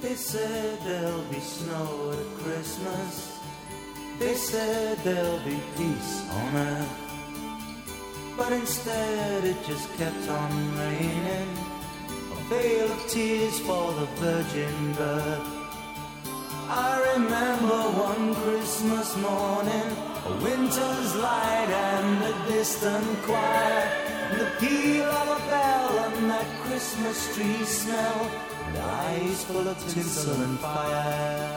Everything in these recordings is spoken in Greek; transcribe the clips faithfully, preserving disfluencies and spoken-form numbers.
They said there'll be snow at Christmas. They said there'll be peace on earth. But instead it just kept on raining. A veil of tears for the virgin birth. I remember one Christmas morning, a winter's light and a distant choir, and the peal of a bell and that Christmas tree smell, and eyes full of tinsel and fire.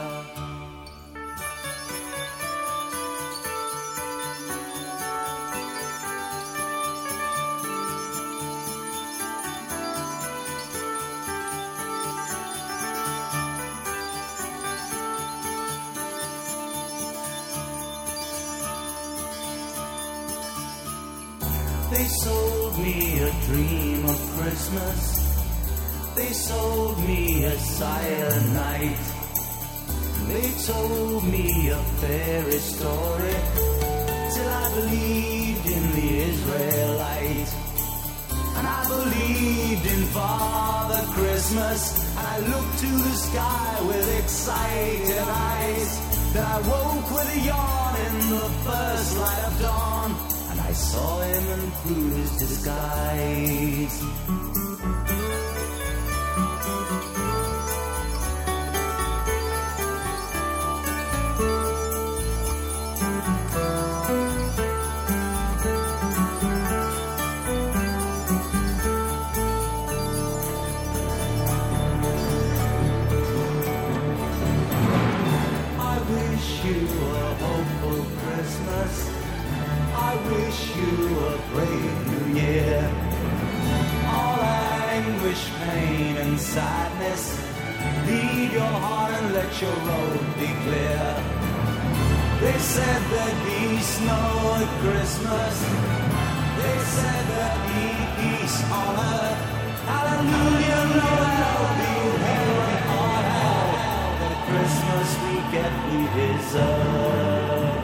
They sold me a dream of Christmas. They sold me a silent night. They told me a fairy story till I believed in the Israelite. And I believed in Father Christmas. And I looked to the sky with excited eyes. Then I woke with a yawn in the first light of dawn. I saw him and through his disguise. I wish you a hopeful Christmas. I wish you a brave new year. All anguish, pain and sadness, leave your heart and let your road be clear. They said there'd be snow at Christmas. They said there'd be peace on earth. Hallelujah, Noel, be heaven on hell. The Christmas we get we deserve.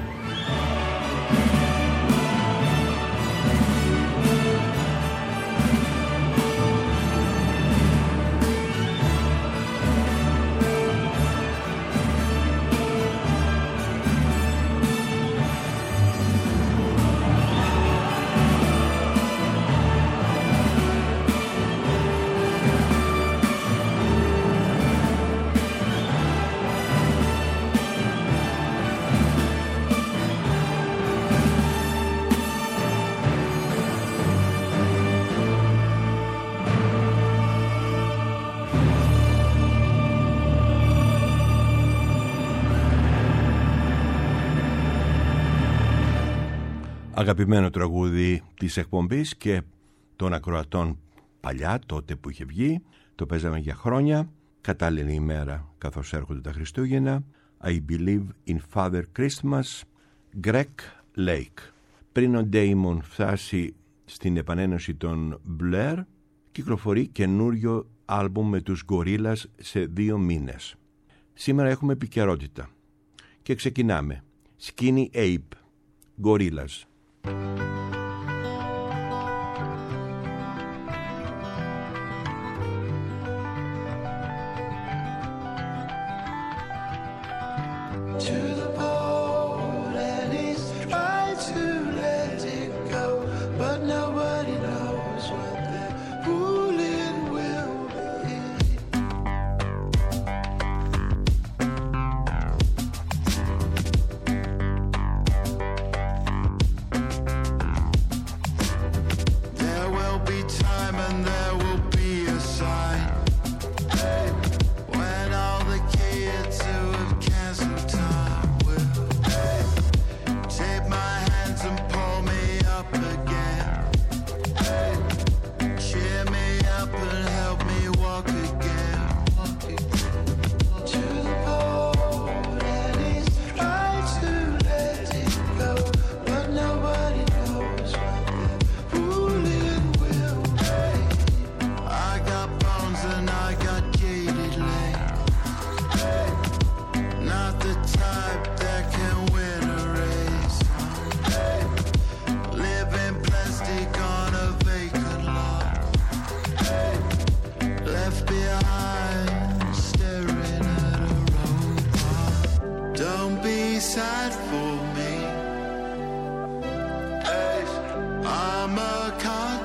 Αγαπημένο τραγούδι της εκπομπής και των ακροατών παλιά, τότε που είχε βγει. Το παίζαμε για χρόνια. Κατάλληλη ημέρα καθώς έρχονται τα Χριστούγεννα. I Believe in Father Christmas, Greg Lake. Πριν ο Damon φτάσει στην επανένωση των Blair, κυκλοφορεί καινούριο άλμπουμ με τους Gorillaz σε δύο μήνες. Σήμερα έχουμε επικαιρότητα και ξεκινάμε. Skinny Ape, Gorillaz.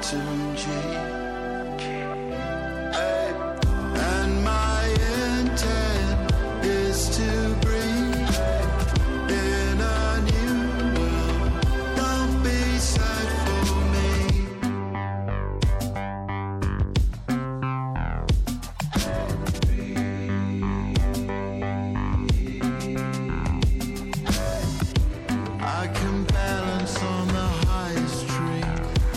cartoon G. And my intent is to breathe in a new world. Don't be sad for me. I can balance on the highest tree.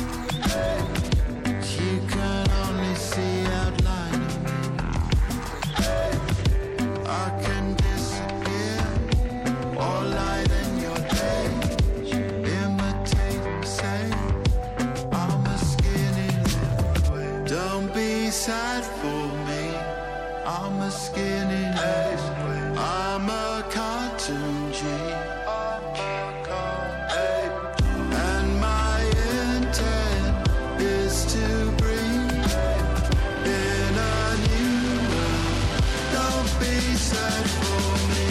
You can only see outline of me. I can disappear or lighten your day. Imitate and say I'm a skinny little way. Don't be sad for me. I'm a skinny little way. I'm a cartoon G. And my intent is to breathe in a new world. Don't be sad for me.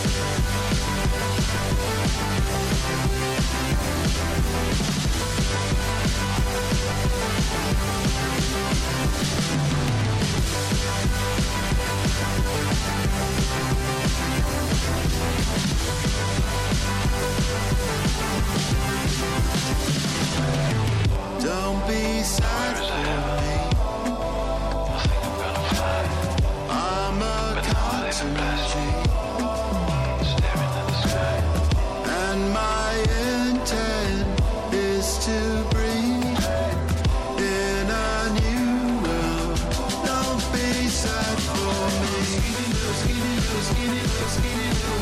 Don't be sad for me. I'm a cartoon G. And my intent is to breathe in a new world. Don't be sad for me. Skinny little, skinny little, skinny little, skinny little,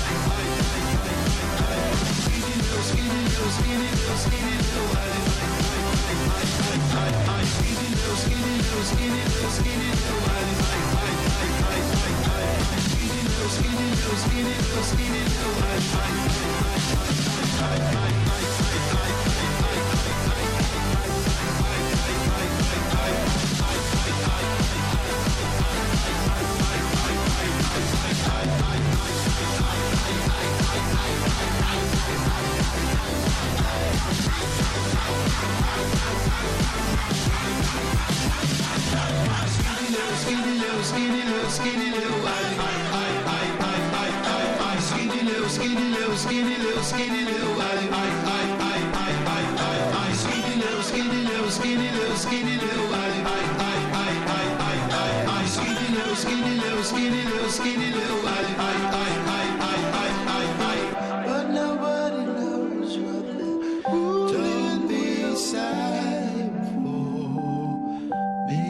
skinny little, skinny little, skinny little, skinny little, skinny little, skinny little, skinny little, skinny little, skinny little, skinny little, skinny skinny little, skinny little, skinny little, skinny little, skinny little, skinny little, skinny little, skinny little, skinny little, skinny little, skinny little, skinny little, skinny little, skinny little, skinny little, but nobody knows what don't be sad for me.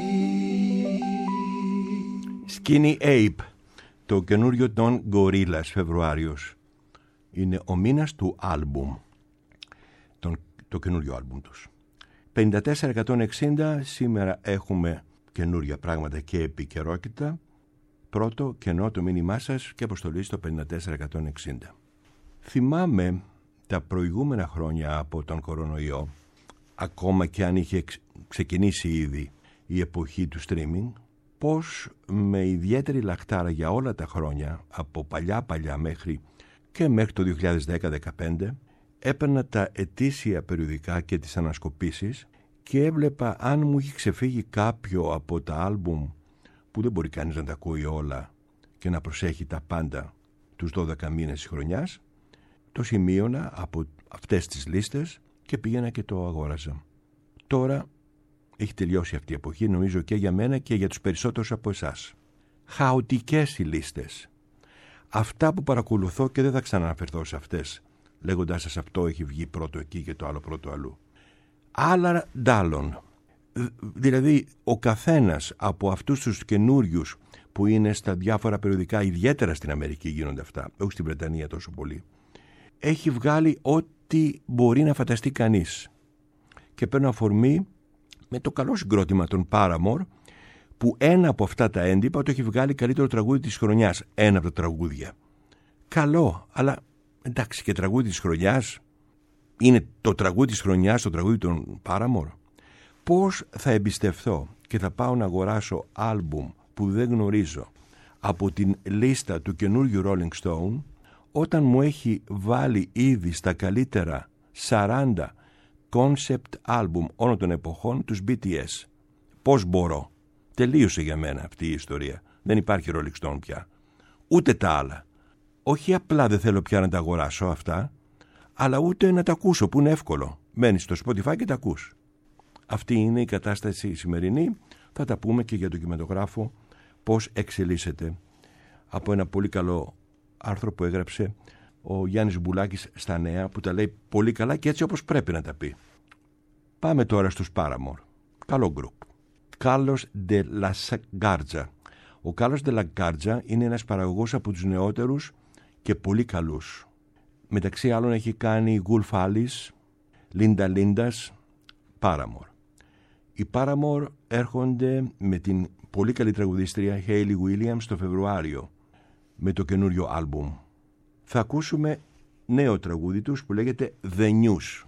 Skinny Ape, το καινούριο των Gorillaz, Φεβρουάριος. Είναι ο μήνας του άλμπουμ, τον, το καινούριο άλμπουμ τους. πενήντα τέσσερα εκατόν εξήντα, σήμερα έχουμε καινούρια πράγματα και επικαιρότητα. Πρώτο κενό το μήνυμά σας και αποστολή στο πενήντα τέσσερα εκατόν εξήντα. Θυμάμαι τα προηγούμενα χρόνια από τον κορονοϊό, ακόμα και αν είχε ξεκινήσει ήδη η εποχή του streaming, πως με ιδιαίτερη λαχτάρα για όλα τα χρόνια, από παλιά παλιά μέχρι και μέχρι το δύο χιλιάδες δέκα δεκαπέντε, έπαιρνα τα ετήσια περιοδικά και τις ανασκοπήσεις και έβλεπα αν μου είχε ξεφύγει κάποιο από τα άλμπουμ που δεν μπορεί κανείς να τα ακούει όλα και να προσέχει τα πάντα τους δώδεκα μήνες της χρονιάς. Το σημείωνα από αυτές τις λίστες και πήγαινα και το αγόραζα. Τώρα έχει τελειώσει αυτή η εποχή, νομίζω, και για μένα και για τους περισσότερους από εσάς. Χαοτικές οι λίστες. Αυτά που παρακολουθώ και δεν θα ξαναναφερθώ σε αυτές, λέγοντάς σας αυτό έχει βγει πρώτο εκεί και το άλλο πρώτο αλλού. Άλλα ντάλλον. Δηλαδή ο καθένας από αυτούς τους καινούριους που είναι στα διάφορα περιοδικά, ιδιαίτερα στην Αμερική γίνονται αυτά, όχι στην Βρετανία τόσο πολύ, έχει βγάλει ό,τι μπορεί να φανταστεί κανείς. Και παίρνω αφορμή με το καλό συγκρότημα των Paramore, που ένα από αυτά τα έντυπα το έχει βγάλει καλύτερο τραγούδι της χρονιάς. Ένα από τα τραγούδια. Καλό, αλλά εντάξει, και τραγούδι της χρονιάς. Είναι το τραγούδι της χρονιάς το τραγούδι των Paramore. Πώς θα εμπιστευθώ και θα πάω να αγοράσω άλμπουμ που δεν γνωρίζω από την λίστα του καινούριου Rolling Stone, όταν μου έχει βάλει ήδη στα καλύτερα σαράντα concept album όλων των εποχών τους μπι τι ες. Πώς μπορώ. Τελείωσε για μένα αυτή η ιστορία. Δεν υπάρχει Rolling Stone πια. Ούτε τα άλλα. Όχι απλά δεν θέλω πια να τα αγοράσω αυτά, αλλά ούτε να τα ακούσω που είναι εύκολο. Μένεις στο Spotify και τα ακούς. Αυτή είναι η κατάσταση σημερινή. Θα τα πούμε και για το κινηματογράφο πώς εξελίσσεται, από ένα πολύ καλό άρθρο που έγραψε ο Γιάννης Μπουλάκης στα Νέα, που τα λέει πολύ καλά και έτσι όπως πρέπει να τα πει. Πάμε τώρα στους Paramore. Καλό γκρουπ. Κάρλος ντε Λαγκάρτζα. Ο Κάρλος ντε Λαγκάρτζα είναι ένας παραγωγός από τους νεότερους και πολύ καλούς. Μεταξύ άλλων έχει κάνει Γουλφ Άλις, Λίντα Λίντας, Paramore. Οι Paramore έρχονται με την πολύ καλή τραγουδίστρια Hayley Williams το Φεβρουάριο με το καινούριο άλμπουμ. Θα ακούσουμε νέο τραγούδι τους που λέγεται The News.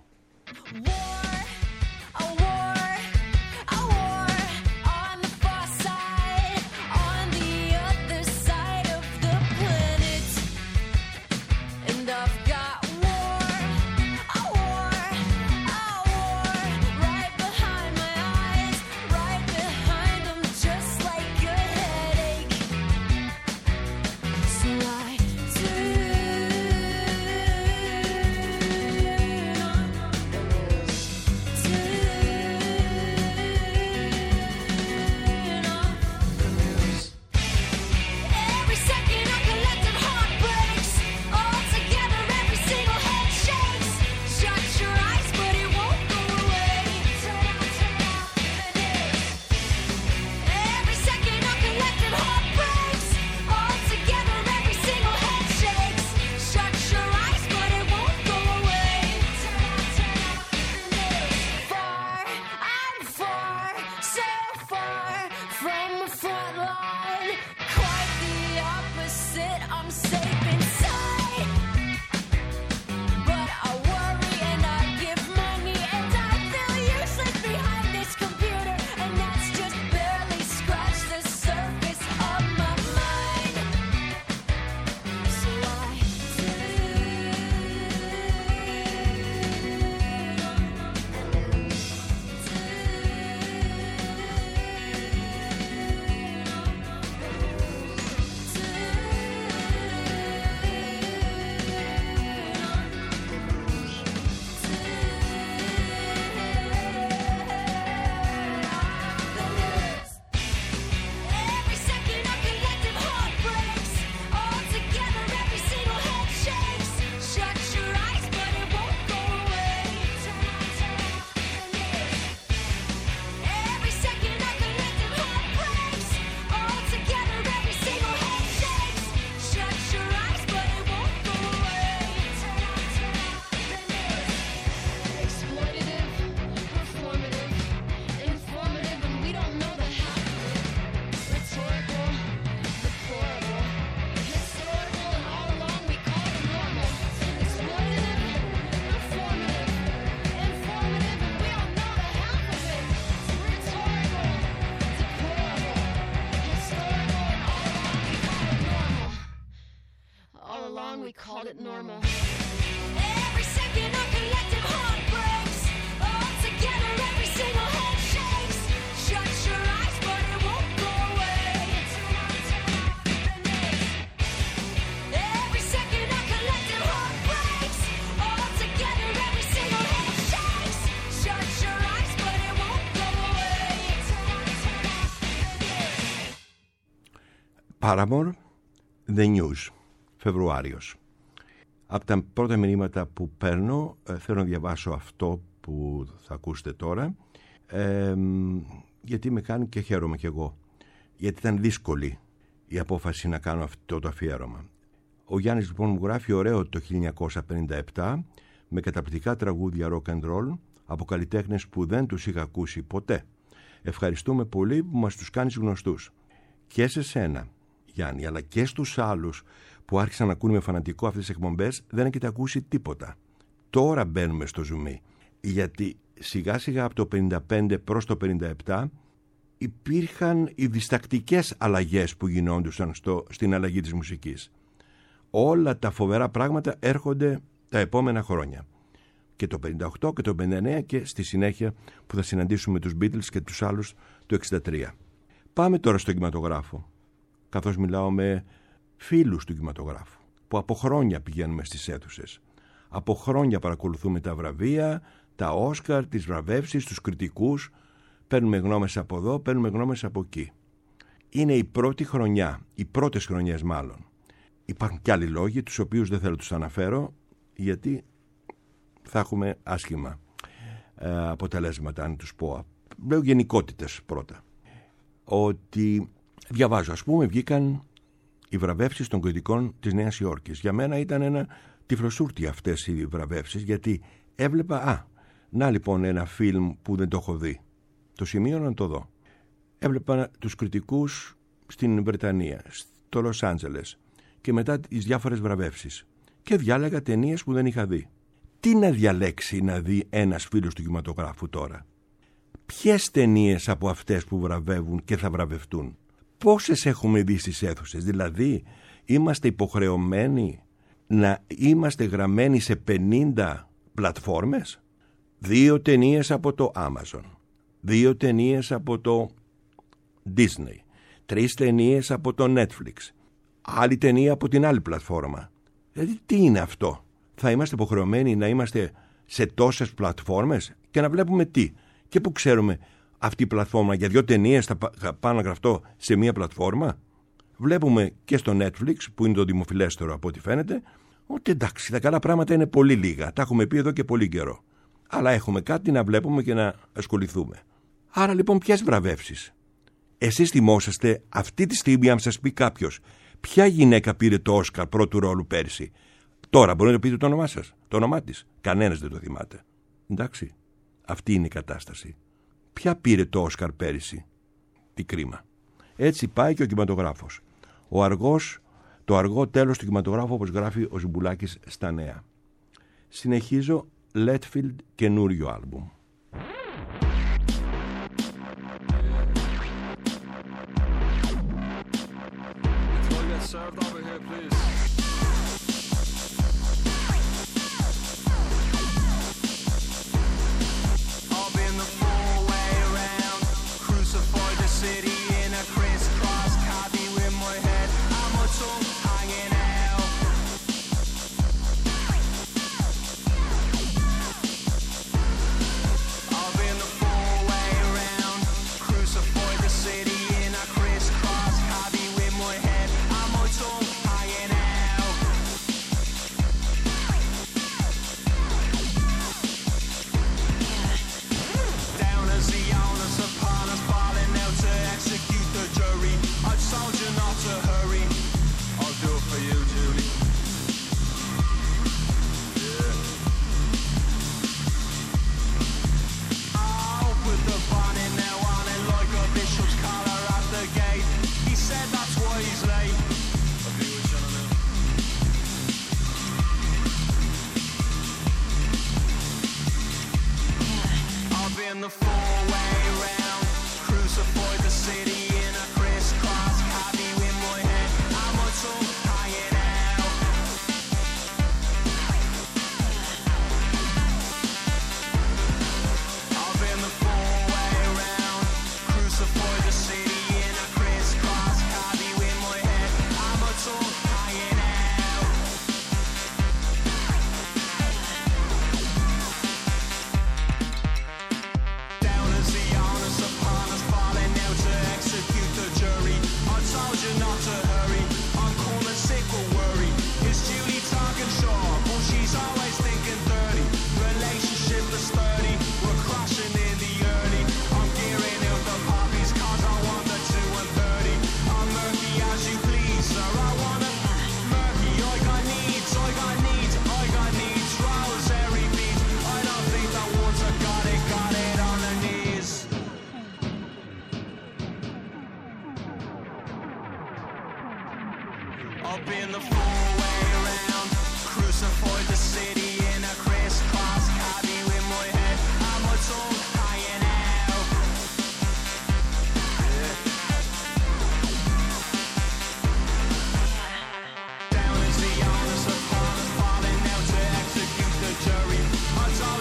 Paramore, The News, Φεβρουάριος. Από τα πρώτα μηνύματα που παίρνω, ε, θέλω να διαβάσω αυτό που θα ακούσετε τώρα, ε, γιατί με κάνει και χαίρομαι κι εγώ. Γιατί ήταν δύσκολη η απόφαση να κάνω αυτό το αφιέρωμα. Ο Γιάννης λοιπόν μου γράφει ωραίο το χίλια εννιακόσια πενήντα επτά, με καταπληκτικά τραγούδια rock and roll από καλλιτέχνες που δεν τους είχα ακούσει ποτέ. Ευχαριστούμε πολύ που μας τους κάνεις γνωστούς. Και σε σένα, Γιάννη, αλλά και στους άλλους που άρχισαν να ακούνε με φανατικό αυτές τις εκπομπές, δεν έχετε ακούσει τίποτα. Τώρα μπαίνουμε στο ζουμί, γιατί σιγά σιγά από το πενήντα πέντε προς το πενήντα επτά υπήρχαν οι διστακτικές αλλαγές που γινόντουσαν στο, στην αλλαγή της μουσικής. Όλα τα φοβερά πράγματα έρχονται τα επόμενα χρόνια. Και το πενήντα οκτώ και το πενήντα εννέα και στη συνέχεια που θα συναντήσουμε τους Beatles και τους άλλους το εξήντα τρία. Πάμε τώρα στον κινηματογράφο, καθώς μιλάω με φίλους του κινηματογράφου που από χρόνια πηγαίνουμε στις αίθουσες. Από χρόνια παρακολουθούμε τα βραβεία, τα Όσκαρ, τις βραβεύσεις, τους κριτικούς, παίρνουμε γνώμες από εδώ, παίρνουμε γνώμες από εκεί. Είναι η πρώτη χρονιά, οι πρώτες χρονιές μάλλον. Υπάρχουν και άλλοι λόγοι, τους οποίους δεν θέλω να τους αναφέρω, γιατί θα έχουμε άσχημα ε, αποτελέσματα αν τους πω. Λέω γενικότητες πρώτα. Ότι διαβάζω, ας πούμε, βγήκαν οι βραβεύσεις των κριτικών της Νέας Υόρκης. Για μένα ήταν ένα τυφλοσούρτι αυτές οι βραβεύσεις, γιατί έβλεπα, α, να λοιπόν ένα φιλμ που δεν το έχω δει. Το σημείο να το δω. Έβλεπα τους κριτικούς στην Βρετανία, στο Λος Άντζελες και μετά τις διάφορες βραβεύσεις. Και διάλεγα ταινίες που δεν είχα δει. Τι να διαλέξει να δει ένας φίλος του κινηματογράφου τώρα? Ποιες ταινίες από αυτές που βραβεύουν και θα βραβευτούν? Πόσες έχουμε δει στις αίθουσες? Δηλαδή, είμαστε υποχρεωμένοι να είμαστε γραμμένοι σε πενήντα πλατφόρμες? Δύο ταινίες από το Amazon, δύο ταινίες από το Disney, τρεις ταινίες από το Netflix, άλλη ταινία από την άλλη πλατφόρμα. Δηλαδή, τι είναι αυτό? Θα είμαστε υποχρεωμένοι να είμαστε σε τόσες πλατφόρμες και να βλέπουμε τι? Και που ξέρουμε αυτή η πλατφόρμα για δύο ταινίες θα πάω να γραφτώ σε μία πλατφόρμα? Βλέπουμε και στο Netflix, που είναι το δημοφιλέστερο από ό,τι φαίνεται, ότι εντάξει, τα καλά πράγματα είναι πολύ λίγα. Τα έχουμε πει εδώ και πολύ καιρό. Αλλά έχουμε κάτι να βλέπουμε και να ασχοληθούμε. Άρα λοιπόν, ποιες βραβεύσεις? Εσείς θυμόσαστε αυτή τη στιγμή, αν σας πει κάποιος, ποια γυναίκα πήρε το Όσκαρ πρώτου ρόλου πέρσι? Τώρα μπορείτε να πείτε το όνομά σας, το όνομά της? Κανένας δεν το θυμάται. Εντάξει, αυτή είναι η κατάσταση. Ποια πήρε το Όσκαρ πέρυσι? Τι κρίμα. Έτσι πάει και ο κινηματογράφος. Ο αργός, το αργό τέλος του κινηματογράφου, όπως γράφει ο Ζουμπουλάκης στα Νέα. Συνεχίζω, Letfield, καινούριο άλμπουμ. Down as the honest partner now to execute the jury.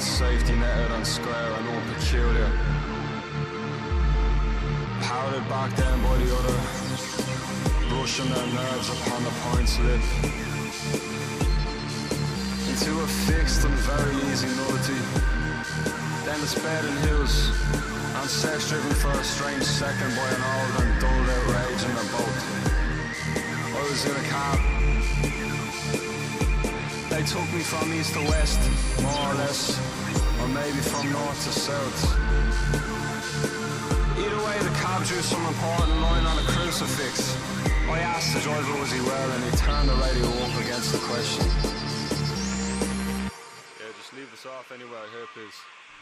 not safety netted and square and all peculiar. Powdered back then by the other, brushing their nerves upon the point's lip. Into a fixed and very easy nullity. Then it's bed and hills, and sex driven for a strange second by an old and dull outrage in the boat. I was in a cab. They took me from east to west, more or less, or maybe from north to south. Either way, the cab drew some important line on a crucifix. I asked the driver was he well, and he turned the radio up against the question. Yeah, just leave us off anywhere here, please.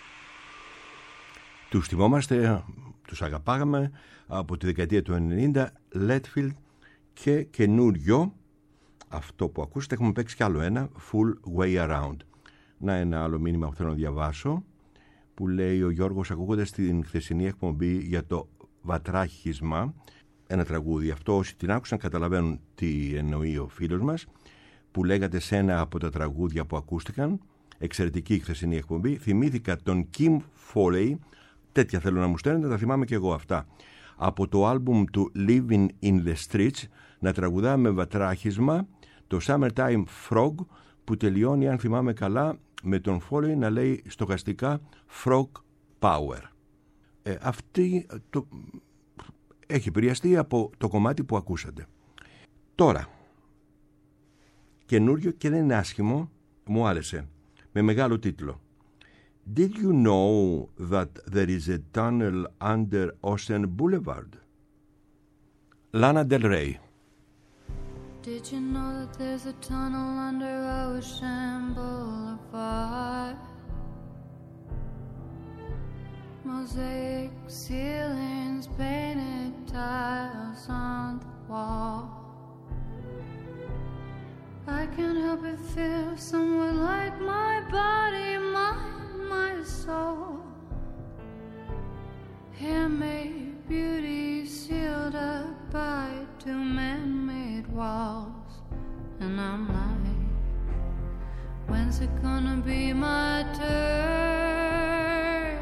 Τους θυμόμαστε, τους αγαπάγαμε από τη δεκαετία του ενενήντα, Letfield, και καινούριο, αυτό που ακούσετε, έχουμε παίξει κι άλλο ένα, Full Way Around. Να ένα άλλο μήνυμα που θέλω να διαβάσω, που λέει ο Γιώργος, ακούγοντας την χθεσινή εκπομπή για το βατράχισμα, ένα τραγούδι. Αυτό όσοι την άκουσαν καταλαβαίνουν τι εννοεί ο φίλος μας, που λέγατε σε ένα από τα τραγούδια που ακούστηκαν. Εξαιρετική χθεσινή εκπομπή. Θυμήθηκα τον Kim Foley, τέτοια θέλω να μου στέλνετε, τα θυμάμαι και εγώ αυτά. Από το άλμπουμ του Living in the Streets, να τραγουδά με βατράχισμα το Summertime Frog, που τελειώνει, αν θυμάμαι καλά, με τον Foley να λέει στοχαστικά Frog Power. Ε, αυτή το... έχει επηρεαστεί από το κομμάτι που ακούσατε. Τώρα, καινούριο και δεν είναι άσχημο, μου άρεσε, με μεγάλο τίτλο. Did you know that there is a tunnel under Ocean Boulevard? Lana Del Rey. Did you know that there's a tunnel under Ocean Boulevard? Mosaic ceilings, painted tiles on the wall. I can't help but feel somewhat like my body, mind, my soul. Handmade beauty sealed up by two man-made walls. And I'm like, when's it gonna be my turn?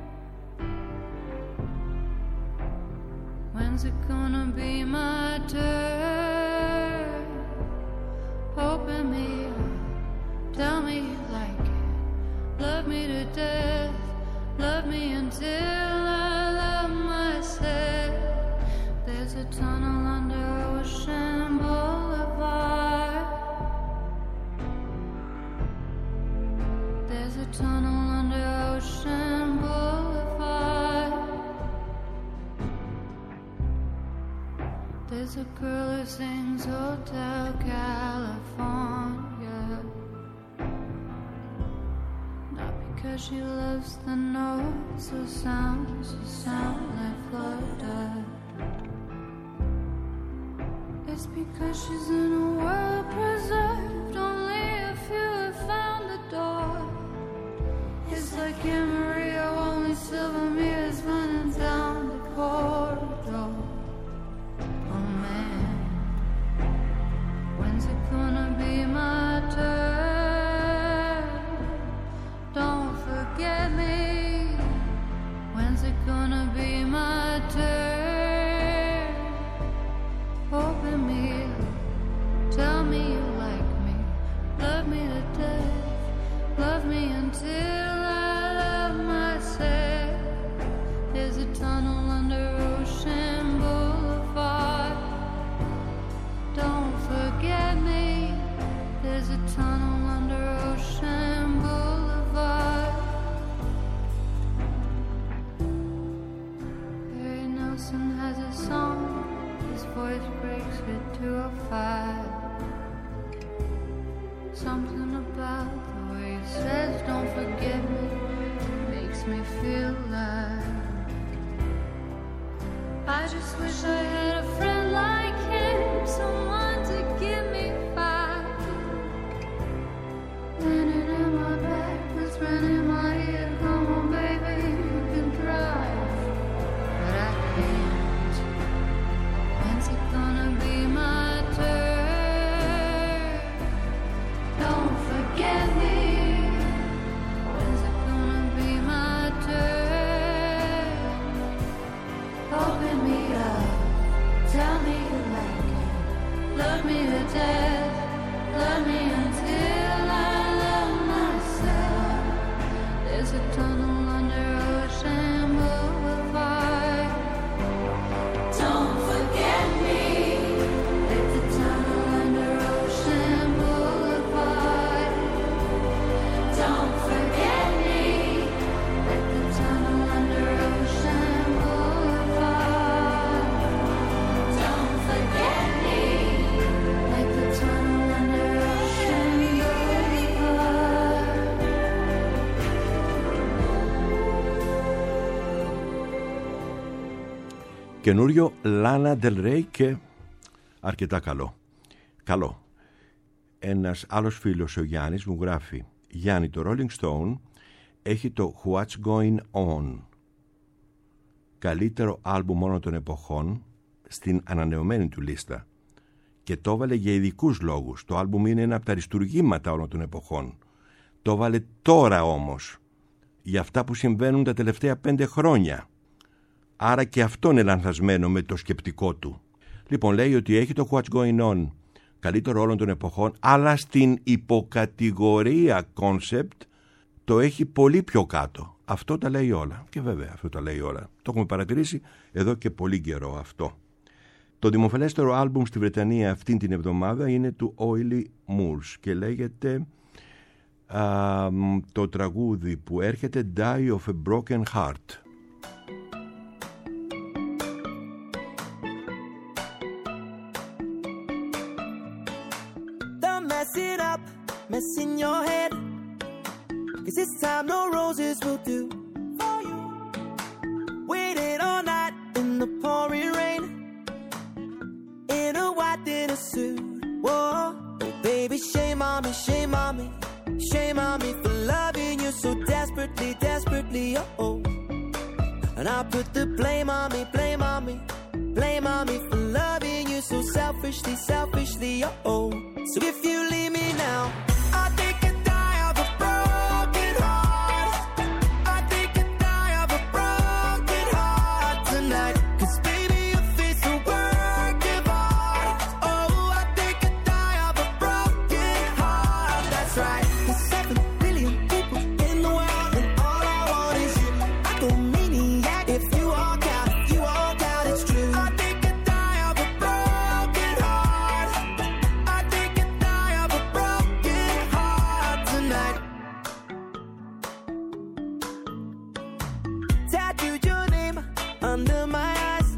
When's it gonna be my turn? Open me up, tell me you like it. Love me to death, love me until I love myself. There's a tunnel under Ocean Boulevard. There's a tunnel under Ocean Boulevard. There's a girl who sings Hotel California, not because she loves the notes or sounds or sound like Florida. It's because she's in a world preserved, only a few have found the door. It's like Amarillo, only silver mirrors running down the corridor. Oh man, when's it gonna be my turn? Don't forget me. When's it gonna be my turn? Open me up, tell me you like me. Love me to death, love me until I love myself. There's a tunnel under Ocean Boulevard. Don't forget me. There's a tunnel under Ocean Boulevard. Barry Nelson has a song. His voice breaks it to a five. Something about the way he says don't forget me makes me feel alive. I just wish I had a friend like him, someone to give me five. Running in my back, whispering in my ear, come on baby, you can drive. But I can't. When's it gonna be my turn? Don't forget me. When's it Καινούριο Lana Del Rey και αρκετά καλό. Καλό. Ένας άλλος φίλος, ο Γιάννης, μου γράφει: Γιάννη, το Rolling Stone έχει το What's Going On, καλύτερο άλμπουμ όλων των εποχών, στην ανανεωμένη του λίστα, και το έβαλε για ειδικούς λόγους. Το άλμπουμ είναι ένα από τα αριστουργήματα όλων των εποχών. Το έβαλε τώρα όμως για αυτά που συμβαίνουν τα τελευταία πέντε χρόνια. Άρα και αυτό είναι λανθασμένο με το σκεπτικό του. Λοιπόν, λέει ότι έχει το What's Going On, καλύτερο όλων των εποχών, αλλά στην υποκατηγορία concept το έχει πολύ πιο κάτω. Αυτό τα λέει όλα. Και βέβαια αυτό τα λέει όλα. Το έχουμε παρατηρήσει εδώ και πολύ καιρό αυτό. Το δημοφιλέστερο άλμπουμ στη Βρετανία αυτήν την εβδομάδα είναι του Oily Moors και λέγεται α, το τραγούδι που έρχεται Die of a Broken Heart. Don't mess it up, mess in your head, 'cause this time no roses will do for you. Waited all night in the pouring rain, in a white dinner suit. Whoa, oh baby, shame on me, shame on me, shame on me for loving you so desperately, desperately. Oh, oh. And I put the blame on me, blame on me, blame on me for loving you so selfishly, selfishly. Oh, oh. So if you leave me now, I think I die of a broken heart. I think I die of a broken heart tonight. 'Cause baby, your face a work of art. Oh, I think I die of a broken heart. That's right. There's seven billion people in the world, and all I want is you. I go maniac if you walk out, if you walk out, it's true. I think I die of a broken heart. I think I die of a broken heart tonight. Tattooed your name under my eyes,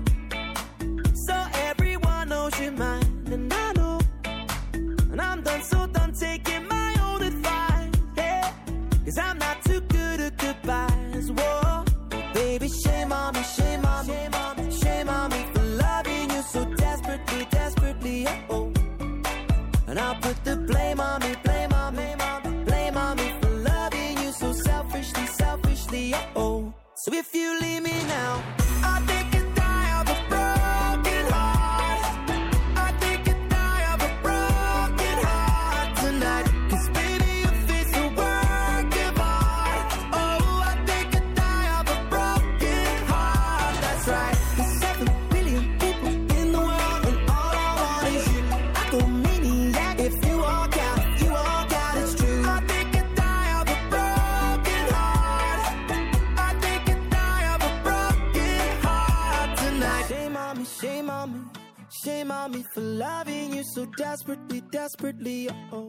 so everyone knows you're mine. And I know, and I'm done, so done taking my own advice. Yeah, 'cause I'm not too good at goodbyes. Whoa, baby, shame on me, shame on me, shame on me for loving you so desperately, desperately. Oh, oh. And I'll put the blame on me, blame on me, blame on me for loving you so selfishly, selfishly. Oh, oh. So if you leave me now, I think I die of a broken heart. I think I die of a broken heart tonight. 'Cause baby, your face a work of art. Oh, I think I die of a broken heart. That's right. There's seven billion people in the world, and all I want is you. I go maniac if you walk out, if you walk out, it's true. I think I die of a broken heart. I think I die of a broken heart tonight. Shame on me, shame on me, shame on me for loving you so desperately, desperately. Oh,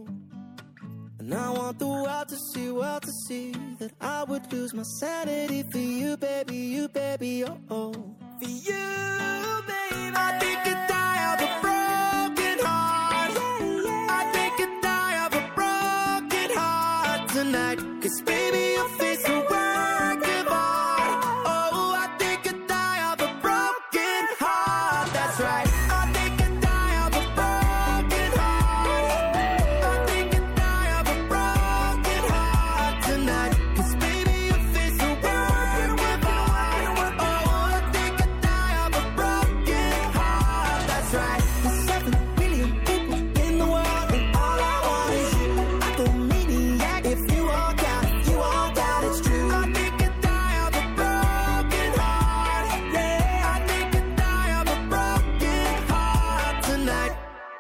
and I want the world to see, world to see that I would lose my sanity for you, baby, you, baby. Oh, oh, for you, baby. I think I die of a broken heart. I think I die of a broken heart tonight. 'Cause baby, your face a work of art. Oh, I think I die of a broken heart. That's right. I think I die of a broken heart. I think I die of a broken heart tonight. 'Cause baby, your face a work of art. Oh, I think I die of a broken heart. That's right. There's seven billion people in the world, and all I want is you. I go maniac if you walk out, if you walk out, it's true. I think I die of a broken heart. Yeah, I think I die of a broken heart tonight.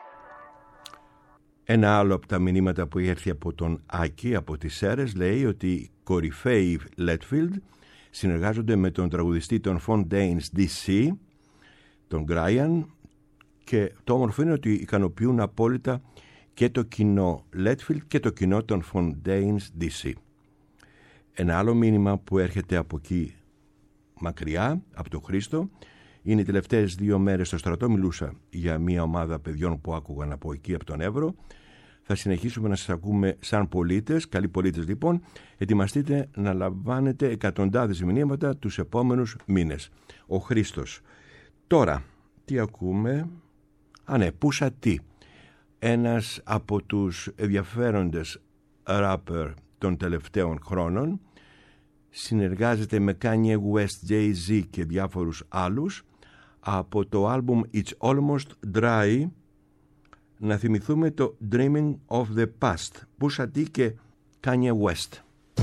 Ένα άλλο από τα μηνύματα που έρθει από τον Άκη από τις Σέρρες λέει ότι οι κορυφαίοι Letfield συνεργάζονται με τον τραγουδιστή των Fontaines ντι σι, τον Brian, και το όμορφο είναι ότι ικανοποιούν απόλυτα και το κοινό Letfield και το κοινό των Fontaines ντι σι. Ένα άλλο μήνυμα που έρχεται από εκεί μακριά, από τον Χρήστο, είναι οι τελευταίες δύο μέρες στο στρατό. Μιλούσα για μια ομάδα παιδιών που άκουγαν από εκεί, από τον Εύρο. Θα συνεχίσουμε να σας ακούμε σαν πολίτες, καλοί πολίτες λοιπόν. Ετοιμαστείτε να λαμβάνετε εκατοντάδες μηνύματα τους επόμενους μήνες. Ο Χρήστος. Τώρα, τι ακούμε? Α, ναι, Pusha T. Ένας από τους ενδιαφέροντες rapper των τελευταίων χρόνων. Συνεργάζεται με Kanye West, Jay-Z και διάφορους άλλους. Από το άλμπουμ It's Almost Dry να θυμηθούμε το Dreaming of the Past. Pusha T και Kanye West.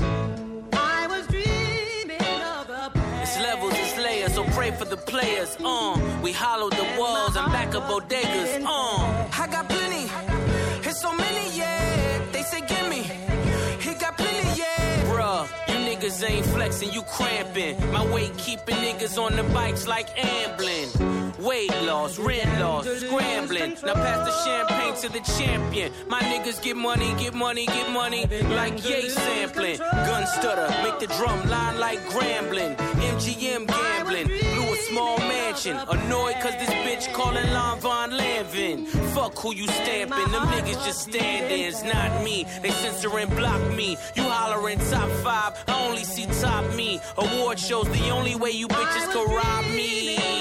So pray for the players, uh we hollowed the walls and back up bodegas, uh I got plenty, it's so many, yeah. They say give me, he got plenty, yeah. Bruh, you niggas ain't flexing, you cramping. My weight keeping niggas on the bikes like ambling. Weight loss, rent loss, scrambling. Now pass the champagne to the champion. My niggas get money, get money, get money. Like yay sampling. Gun stutter, make the drum line like Grambling. M G M gambling, blew a small mansion. Annoyed cause this bitch calling Lon Von Lanvin. Fuck who you stamping, them niggas just stand-ins, not me. They censor and block me. You hollering top five, I only see top me. Award shows the only way you bitches can rob me.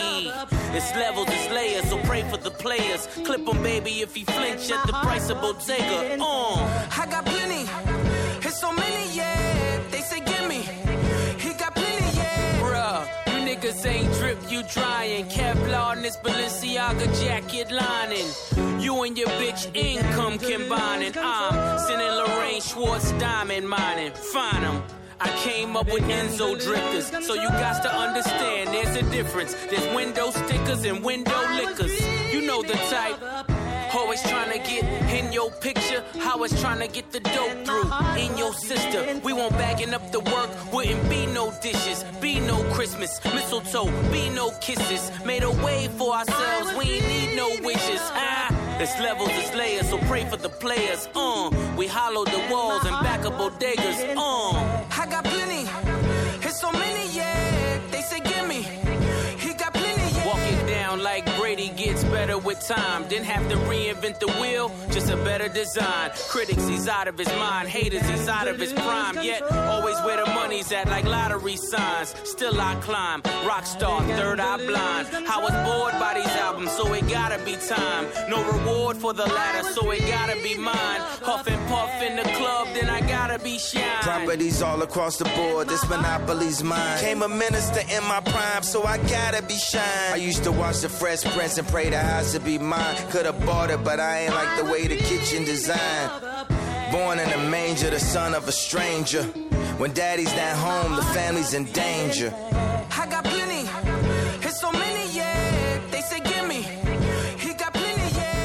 It's levels, it's layers, so pray for the players. Clip him, baby, if he flinch at the price of Bottega. Uh, I got plenty, it's so many, yeah. They say give me, he got plenty, yeah. Bruh, you niggas ain't drip, you drying. Kevlar in this Balenciaga jacket lining. You and your bitch income combining. I'm sending Lorraine Schwartz diamond mining. Find 'em. I came up with Enzo drifters, so you got to understand there's a difference. There's window stickers and window liquors. You know the type. Always trying to get in your picture. How it's trying to get the dope through. In your sister, we won't bagging up the work. Wouldn't be no dishes, be no Christmas. Mistletoe, be no kisses. Made a way for ourselves, we ain't need no wishes. Ah, it's levels, it's layers, so pray for the players. Uh, we hollowed the walls and back up bodegas. Uh, I got plenty, it's so many, yeah. They say give me, he got plenty, yeah. Walking down like Brady gets better with time. Didn't have to reinvent the wheel, just a better design. Critics, he's out of his mind. Haters, he's out of his prime. Yet, always where the money's at, like lottery signs. Still I climb, rock star, third eye blind. I was bored by these albums, so it gotta be time. No reward for the latter, so it gotta be mine. Huff and puff in the club, then I gotta be shine. Properties all across the board, this monopoly's mine. Came a minister in my prime, so I gotta be shine. I used to watch the Fresh Prince and pray the house to be mine. Could've bought it, but I ain't like the way the kitchen designed. Born in a manger, the son of a stranger. When daddy's not home, the family's in danger. I got plenty, it's so many, yeah. They say give me, he got plenty,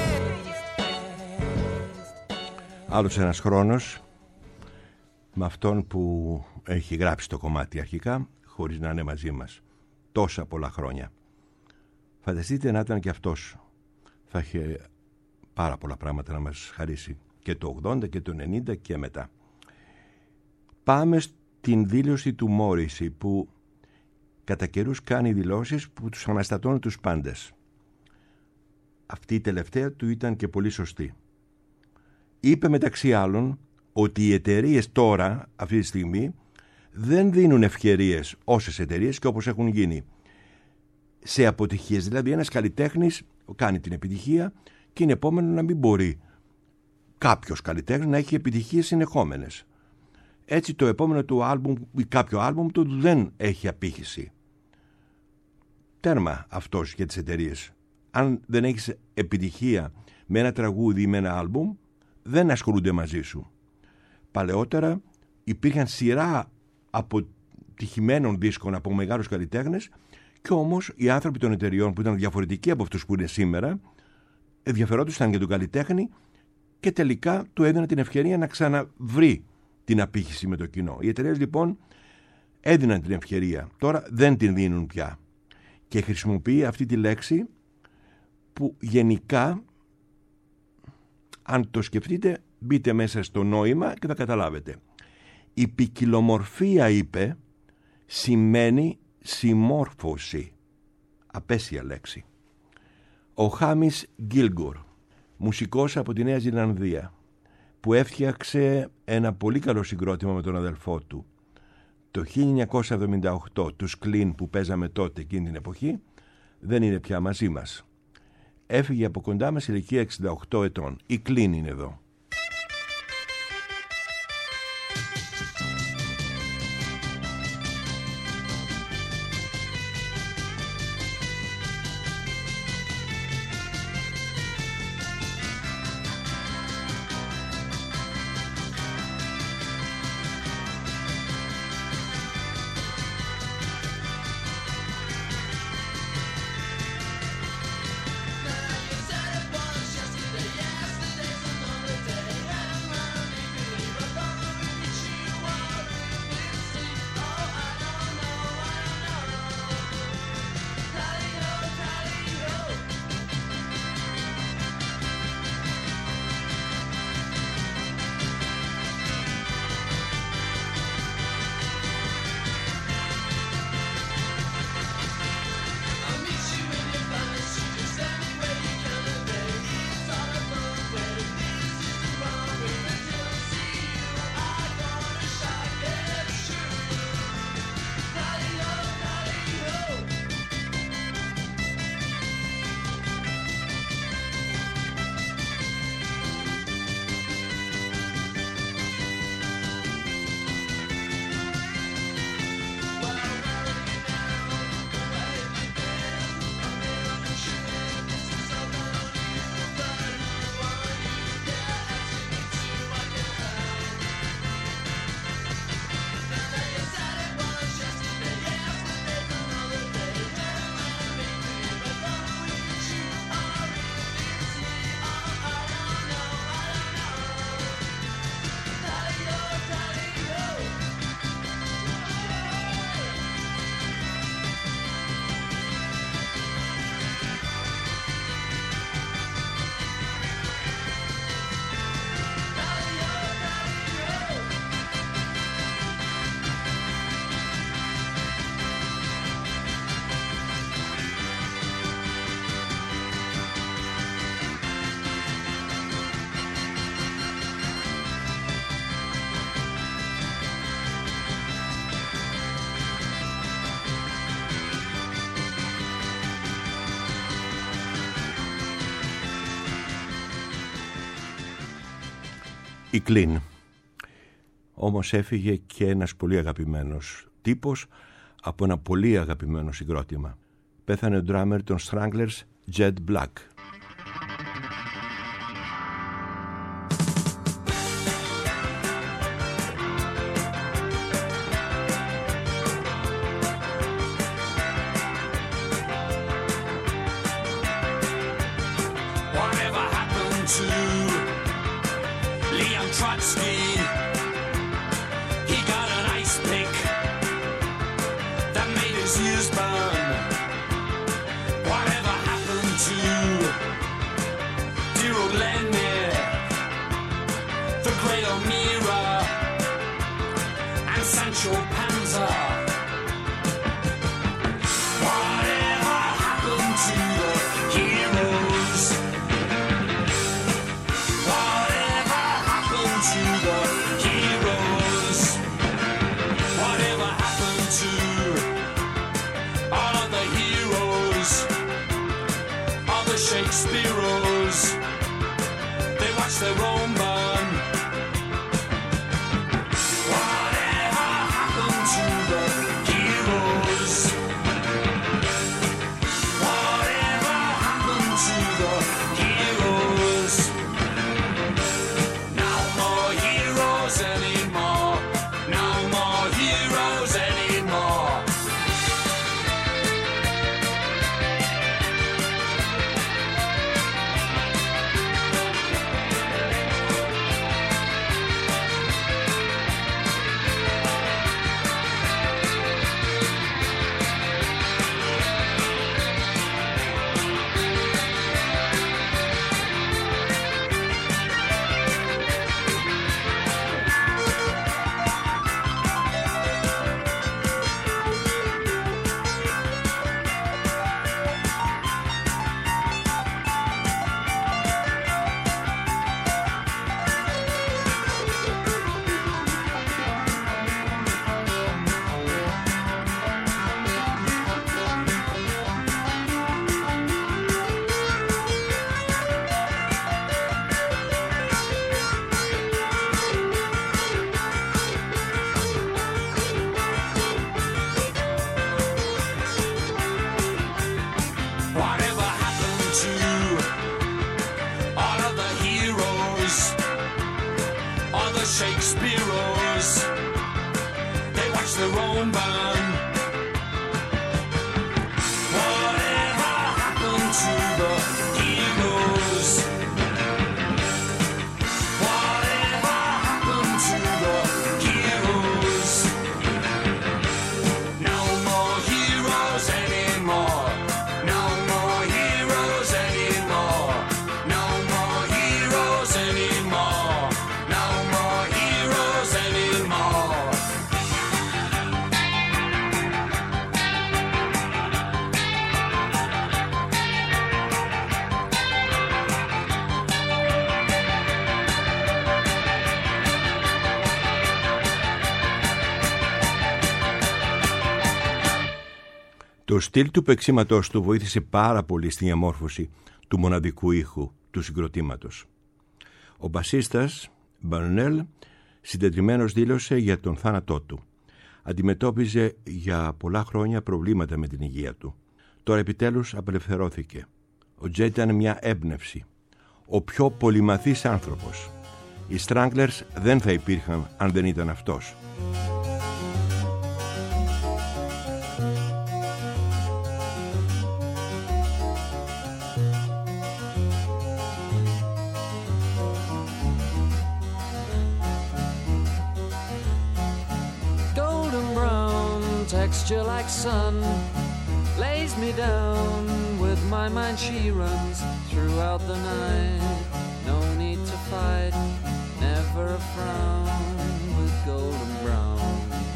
yeah. Άλλος ένας χρόνος με αυτόν που έχει γράψει το κομμάτι αρχικά, χωρίς να είναι μαζί μας τόσα πολλά χρόνια. Φανταστείτε να ήταν και αυτός. Θα είχε πάρα πολλά πράγματα να μας χαρίσει και το ογδόντα και το ενενήντα και μετά. Πάμε στην δήλωση του Μόρισι που κατά καιρούς κάνει δηλώσεις που τους αναστατώνουν τους πάντες. Αυτή η τελευταία του ήταν και πολύ σωστή. Είπε μεταξύ άλλων ότι οι εταιρείες τώρα, αυτή τη στιγμή, δεν δίνουν ευκαιρίες όσες εταιρείες και όπως έχουν γίνει σε αποτυχίες. Δηλαδή ένας καλλιτέχνης κάνει την επιτυχία και είναι επόμενο να μην μπορεί κάποιος καλλιτέχνης να έχει επιτυχίες συνεχόμενες. Έτσι το επόμενο του άλμπουμ ή κάποιο άλμπουμ του δεν έχει απήχηση. Τέρμα αυτός για τις εταιρείες. Αν δεν έχεις επιτυχία με ένα τραγούδι ή με ένα άλμπουμ, δεν ασχολούνται μαζί σου. Παλαιότερα υπήρχαν σειρά αποτυχημένων δίσκων από μεγάλους καλλιτέχνες και όμως οι άνθρωποι των εταιριών που ήταν διαφορετικοί από αυτούς που είναι σήμερα ενδιαφερόντουσαν για τον καλλιτέχνη και τελικά του έδιναν την ευκαιρία να ξαναβρει την απήχηση με το κοινό. Οι εταιρείες λοιπόν έδιναν την ευκαιρία, τώρα δεν την δίνουν πια και χρησιμοποιεί αυτή τη λέξη που γενικά, αν το σκεφτείτε, μπείτε μέσα στο νόημα και θα καταλάβετε. Η ποικιλομορφία, είπε, σημαίνει συμμόρφωση. Απέσια λέξη. Ο Χάμις Γκίλγκουρ, μουσικός από τη Νέα Ζηλανδία, που έφτιαξε ένα πολύ καλό συγκρότημα με τον αδελφό του το χίλια εννιακόσια εβδομήντα οκτώ, τους Κλίν που παίζαμε τότε εκείνη την εποχή, δεν είναι πια μαζί μας. Έφυγε από κοντά μας ηλικία εξήντα οκτώ ετών. Η Κλίν είναι εδώ. Η Κλίν. Όμως έφυγε και ένας πολύ αγαπημένος τύπος από ένα πολύ αγαπημένο συγκρότημα. Πέθανε ο ντράμερ των Stranglers, Jed Black. their own band. Whatever happened to the heroes? Whatever happened to the heroes? No more heroes anymore. No more heroes anymore. No more heroes anymore. No more heroes anymore. Το στυλ του παίξηματός του βοήθησε πάρα πολύ στη διαμόρφωση του μοναδικού ήχου του συγκροτήματος. Ο μπασίστας Μπαρνέλ συντετριμμένος δήλωσε για τον θάνατό του. Αντιμετώπιζε για πολλά χρόνια προβλήματα με την υγεία του. Τώρα επιτέλους απελευθερώθηκε. Ο Τζέ ήταν μια έμπνευση. Ο πιο πολυμαθής άνθρωπος. Οι Stranglers δεν θα υπήρχαν αν δεν ήταν αυτός. Golden brown texture like sun lays me down. With my mind she runs throughout the night. No need to fight, never a frown with golden brown.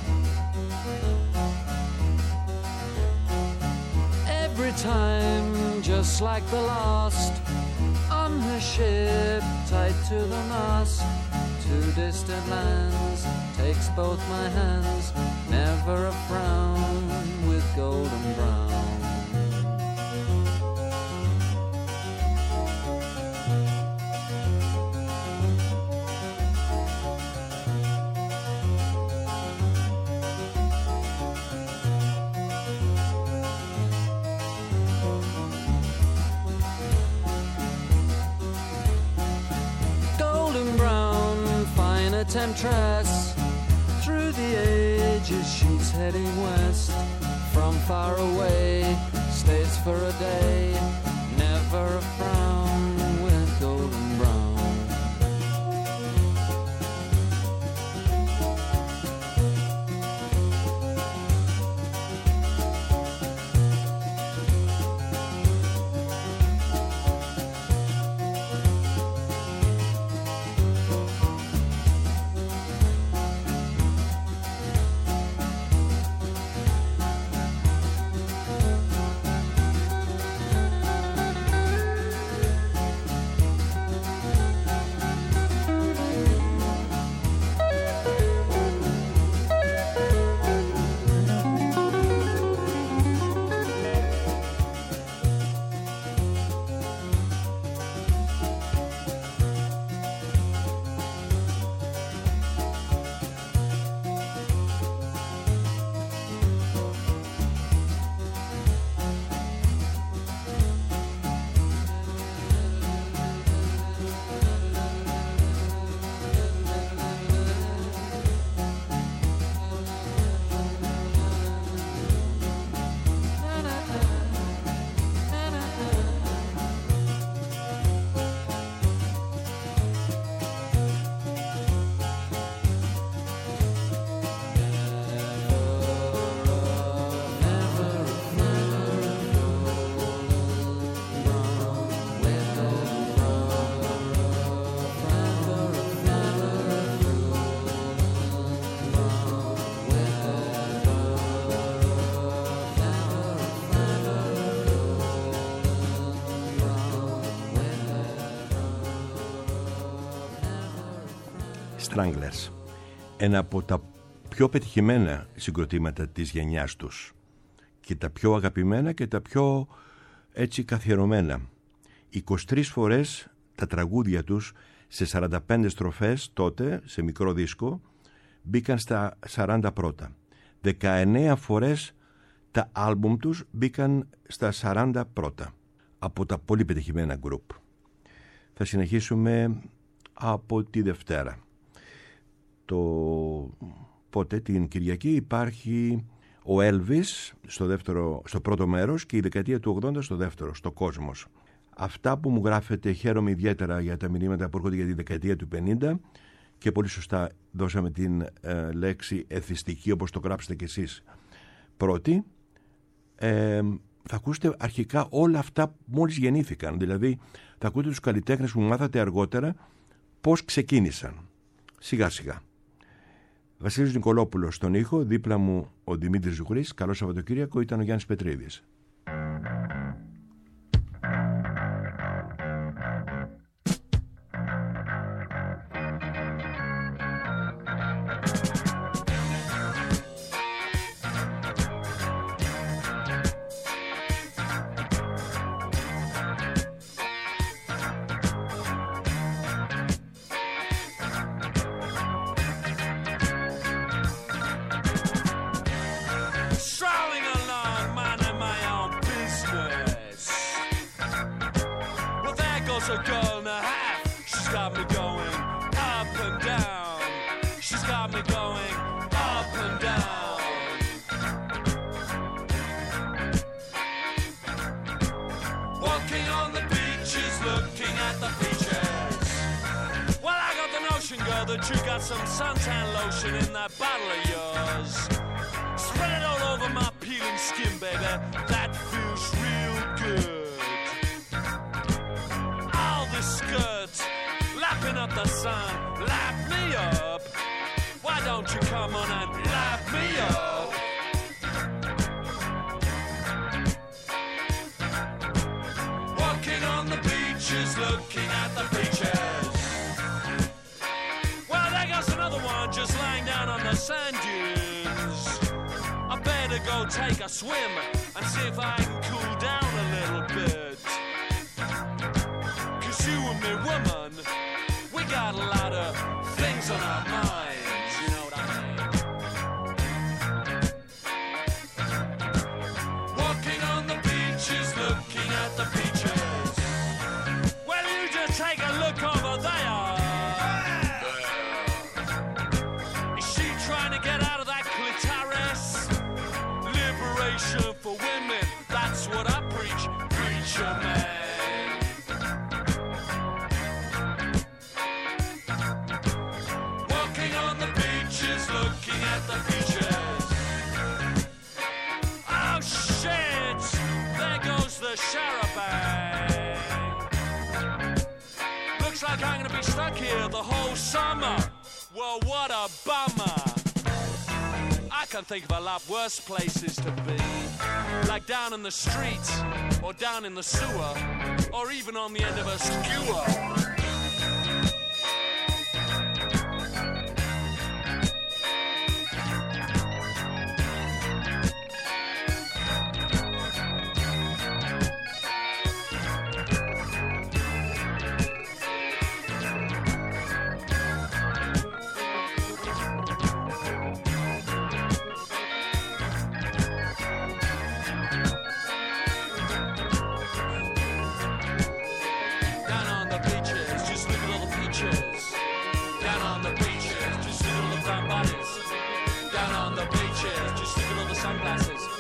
Every time, just like the last, on her ship tied to the mast, to distant lands, takes both my hands, never a frown with golden brown. Golden brown, fine a temptress. Through the ages she's heading west. From far away, stays for a day. Never a frown with golden brown. Stranglers, ένα από τα πιο πετυχημένα συγκροτήματα της γενιάς τους και τα πιο αγαπημένα και τα πιο έτσι καθιερωμένα. είκοσι τρεις φορές τα τραγούδια τους σε σαράντα πέντε στροφές τότε, σε μικρό δίσκο, μπήκαν στα σαράντα πρώτα. δεκαεννέα φορές τα άλμπουμ τους μπήκαν στα σαράντα πρώτα. Από τα πολύ πετυχημένα γκρουπ. Θα συνεχίσουμε από τη Δευτέρα. Το Πότε την Κυριακή υπάρχει ο Elvis στο, δεύτερο, στο πρώτο μέρος και η δεκαετία του ογδόντα στο δεύτερο, στο Κόσμος. Αυτά που μου γράφετε, χαίρομαι ιδιαίτερα για τα μηνύματα που έρχονται για τη δεκαετία του πενήντα και πολύ σωστά δώσαμε την ε, λέξη εθιστική, όπως το γράψετε κι εσείς πρώτη. Ε, θα ακούσετε αρχικά όλα αυτά που μόλις γεννήθηκαν, δηλαδή θα ακούτε τους καλλιτέχνες που μάθατε αργότερα πώς ξεκίνησαν σιγά σιγά. Βασίλης Νικολόπουλος στον ήχο, δίπλα μου ο Δημήτρης Ζουγρής. Καλό Σαββατοκύριακο, ήταν ο Γιάννης Πετρίδης. A girl and a half, she's got me going up and down. She's got me going up and down. Walking on the beaches, looking at the beaches. Well, I got the notion, girl, that you got some suntan lotion in that bottle of yours. Spread it all over my peeling skin, baby. That feels real good. Skirt, lapping up the sun, lap me up. Why don't you come on and lap me up? Walking on the beaches, looking at the beaches. Well, there goes another one just lying down on the sand dunes. I better go take a swim and see if I can cool down a little bit. You and me, woman, we got a lot of things on our minds, you know what I mean? Walking on the beaches, looking at the beaches. Well, you just take a look over there. Is she trying to get out of that clitoris? Liberation for women, that's what I preach, preacher man. Looking at the beaches. Oh shit! There goes the charabanc. Looks like I'm gonna be stuck here the whole summer. Well, what a bummer. I can think of a lot worse places to be. Like down in the street, or down in the sewer, or even on the end of a skewer. Down on the beaches, just look at all the sunglasses.